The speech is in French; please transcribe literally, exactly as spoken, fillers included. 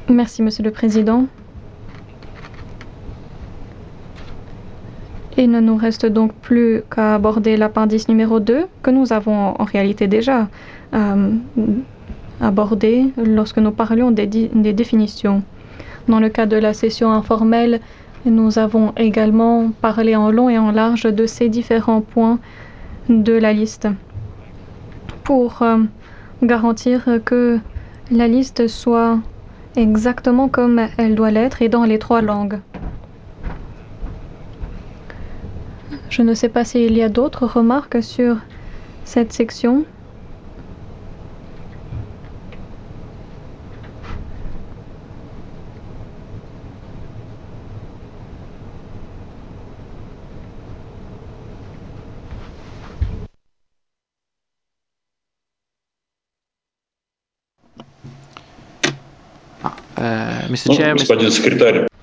Merci, Monsieur le Président. Il ne nous reste donc plus qu'à aborder l'appendice numéro deux, que nous avons en réalité déjà euh, abordé lorsque nous parlions des, des définitions. Dans le cas de la session informelle, nous avons également parlé en long et en large de ces différents points de la liste pour euh, garantir que la liste soit exactement comme elle doit l'être et dans les trois langues. Je ne sais pas s'il y a d'autres remarques sur cette section. Uh, mister Ну, Chair, господин секретарь.